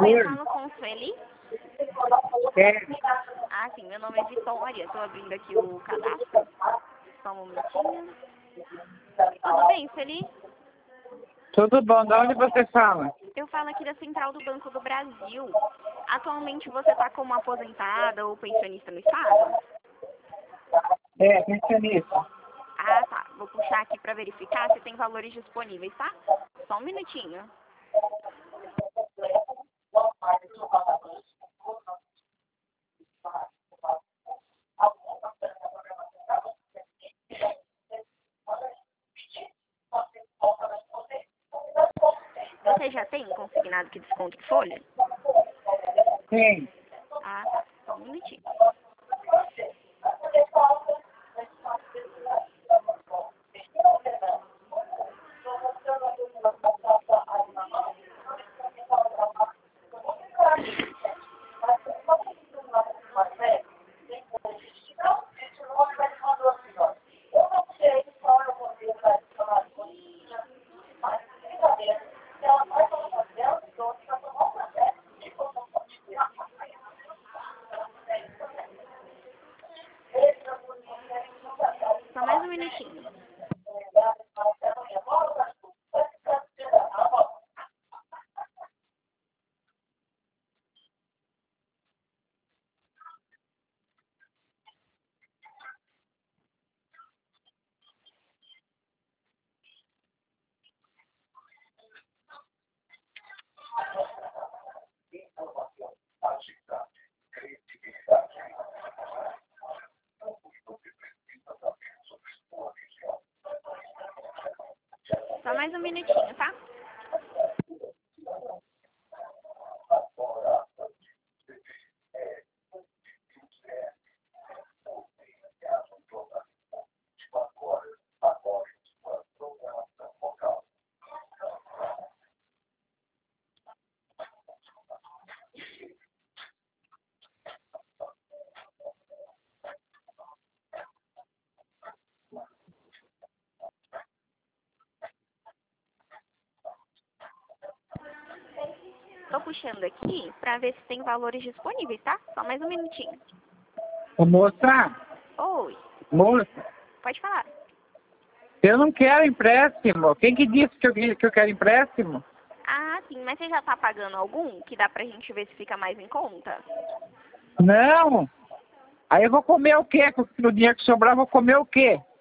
Oi, fala com Sueli. É, Ah, sim, meu nome é Vitória. Estou abrindo aqui o cadastro. Só um momentinho. Tudo bem, Sueli? tudo bom. De onde você fala? Eu falo aqui da Central do Banco do Brasil. Atualmente você está como aposentada ou pensionista no estado? É, pensionista. Ah, tá. Vou puxar aqui para verificar se tem valores disponíveis, tá? Só um minutinho. Você já tem consignado que desconto de folha? Sim. Ah, tá. Só um minutinho. Só mais um minutinho. Só mais um minutinho, tá? Tô puxando aqui pra ver se tem valores disponíveis, tá? Só mais um minutinho. Ô, moça, Oi, moça, pode falar. eu não quero empréstimo. Quem que disse que eu quero empréstimo? Ah, sim, mas você já tá pagando algum que dá pra gente ver se fica mais em conta? Não. Aí eu vou comer o quê? Com o dinheiro que sobrar, eu vou comer o quê?